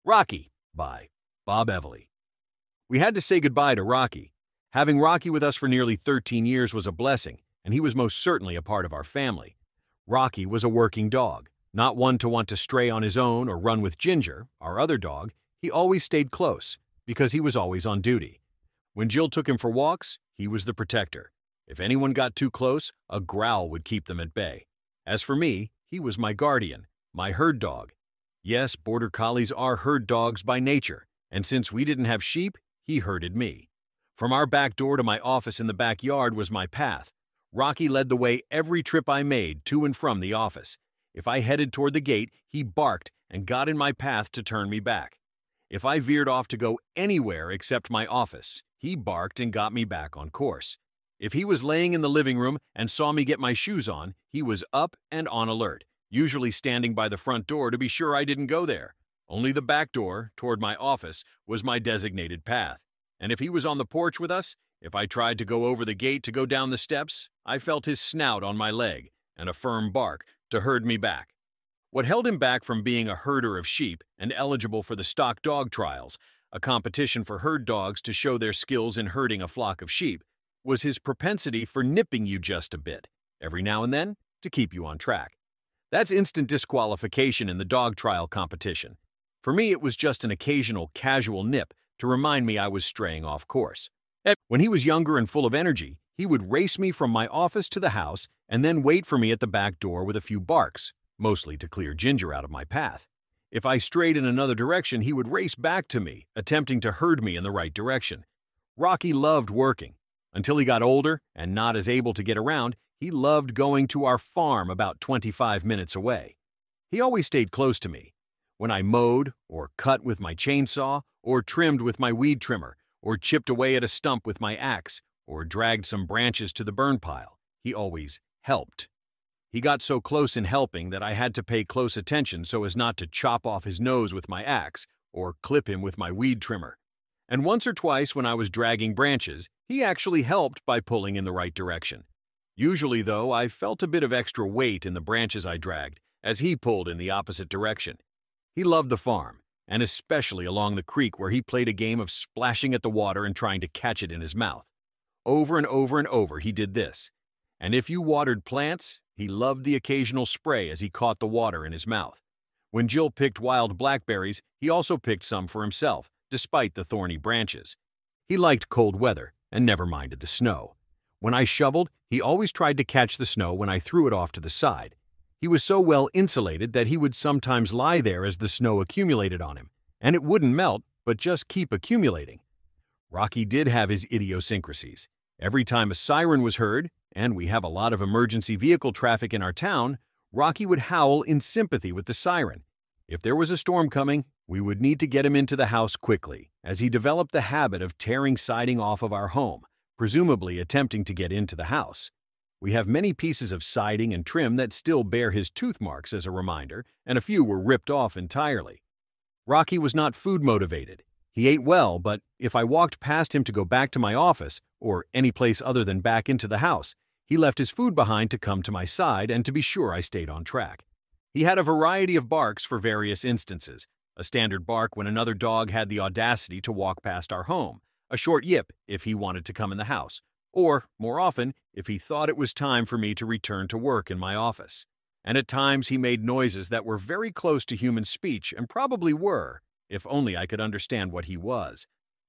Rocky by Bob Evely. We had to say goodbye to Rocky. Having Rocky with us for nearly 13 years was a blessing, and he was most certainly a part of our family. Rocky was a working dog, not one to want to stray on his own or run with Ginger, our other dog. He always stayed close, because he was always on duty. When Jill took him for walks, he was the protector. If anyone got too close, a growl would keep them at bay. As for me, he was my guardian, my herd dog. Yes, border collies are herd dogs by nature, and since we didn't have sheep, he herded me. From our back door to my office in the backyard was my path. Rocky led the way every trip I made to and from the office. If I headed toward the gate, he barked and got in my path to turn me back. If I veered off to go anywhere except my office, he barked and got me back on course. If he was laying in the living room and saw me get my shoes on, he was up and on alert, usually standing by the front door to be sure I didn't go there. Only the back door, toward my office, was my designated path. And if he was on the porch with us, if I tried to go over the gate to go down the steps, I felt his snout on my leg and a firm bark to herd me back. What held him back from being a herder of sheep and eligible for the stock dog trials, a competition for herd dogs to show their skills in herding a flock of sheep, was his propensity for nipping you just a bit, every now and then, to keep you on track. That's instant disqualification in the dog trial competition. For me, it was just an occasional casual nip to remind me I was straying off course. When he was younger and full of energy, he would race me from my office to the house and then wait for me at the back door with a few barks, mostly to clear Ginger out of my path. If I strayed in another direction, he would race back to me, attempting to herd me in the right direction. Rocky loved working. Until he got older and not as able to get around, he loved going to our farm about 25 minutes away. He always stayed close to me. When I mowed, or cut with my chainsaw, or trimmed with my weed trimmer, or chipped away at a stump with my axe, or dragged some branches to the burn pile, he always helped. He got so close in helping that I had to pay close attention so as not to chop off his nose with my axe, or clip him with my weed trimmer. And once or twice when I was dragging branches, he actually helped by pulling in the right direction. Usually, though, I felt a bit of extra weight in the branches I dragged, as he pulled in the opposite direction. He loved the farm, and especially along the creek where he played a game of splashing at the water and trying to catch it in his mouth. Over and over and over he did this. And if you watered plants, he loved the occasional spray as he caught the water in his mouth. When Jill picked wild blackberries, he also picked some for himself, despite the thorny branches. He liked cold weather and never minded the snow. When I shoveled, he always tried to catch the snow when I threw it off to the side. He was so well insulated that he would sometimes lie there as the snow accumulated on him, and it wouldn't melt, but just keep accumulating. Rocky did have his idiosyncrasies. Every time a siren was heard, and we have a lot of emergency vehicle traffic in our town, Rocky would howl in sympathy with the siren. If there was a storm coming, we would need to get him into the house quickly, as he developed the habit of tearing siding off of our home, presumably attempting to get into the house. We have many pieces of siding and trim that still bear his tooth marks as a reminder, and a few were ripped off entirely. Rocky was not food motivated. He ate well, but if I walked past him to go back to my office, or any place other than back into the house, he left his food behind to come to my side and to be sure I stayed on track. He had a variety of barks for various instances. A standard bark when another dog had the audacity to walk past our home, a short yip if he wanted to come in the house, or, more often, if he thought it was time for me to return to work in my office. And at times he made noises that were very close to human speech and probably were, if only I could understand what he was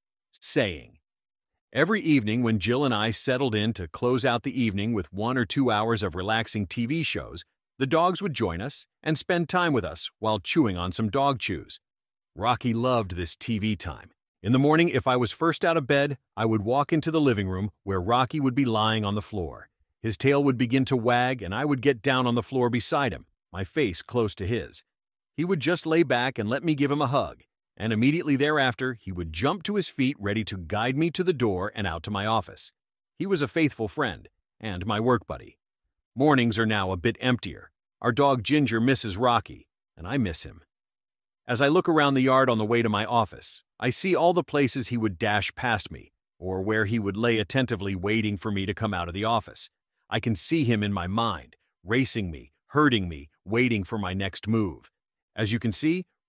saying. Every evening when Jill and I settled in to close out the evening with 1 or 2 hours of relaxing TV shows, the dogs would join us and spend time with us while chewing on some dog chews. Rocky loved this TV time. In the morning, if I was first out of bed, I would walk into the living room where Rocky would be lying on the floor. His tail would begin to wag and I would get down on the floor beside him, my face close to his. He would just lay back and let me give him a hug, and immediately thereafter he would jump to his feet ready to guide me to the door and out to my office. He was a faithful friend and my work buddy. Mornings are now a bit emptier. Our dog Ginger misses Rocky, and I miss him. As I look around the yard on the way to my office, I see all the places he would dash past me, or where he would lay attentively waiting for me to come out of the office. I can see him in my mind, racing me, herding me, waiting for my next move. As you can see,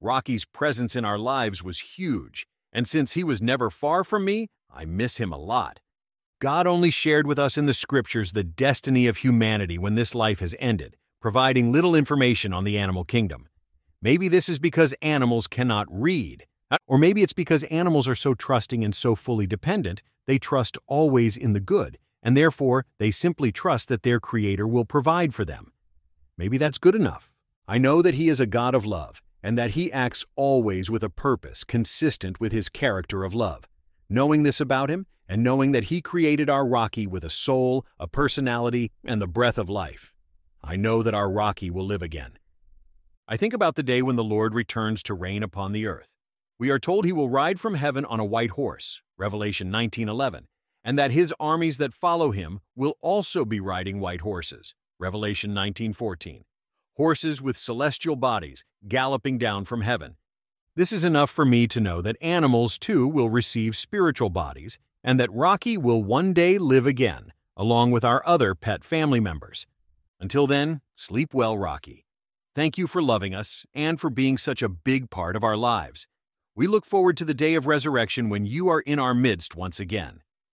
Rocky's presence in our lives was huge, and since he was never far from me, I miss him a lot. God only shared with us in the scriptures the destiny of humanity when this life has ended, providing little information on the animal kingdom. Maybe this is because animals cannot read, or maybe it's because animals are so trusting and so fully dependent, they trust always in the good, and therefore they simply trust that their Creator will provide for them. Maybe that's good enough. I know that He is a God of love, and that He acts always with a purpose consistent with His character of love. Knowing this about Him, and knowing that He created our Rocky with a soul, a personality, and the breath of life, I know that our Rocky will live again. I think about the day when the Lord returns to reign upon the earth. We are told He will ride from heaven on a white horse, Revelation 19:11, and that His armies that follow Him will also be riding white horses, Revelation 19:14. Horses with celestial bodies galloping down from heaven. This is enough for me to know that animals too will receive spiritual bodies, and that Rocky will one day live again, along with our other pet family members. Until then, sleep well, Rocky. Thank you for loving us and for being such a big part of our lives. We look forward to the day of resurrection when you are in our midst once again.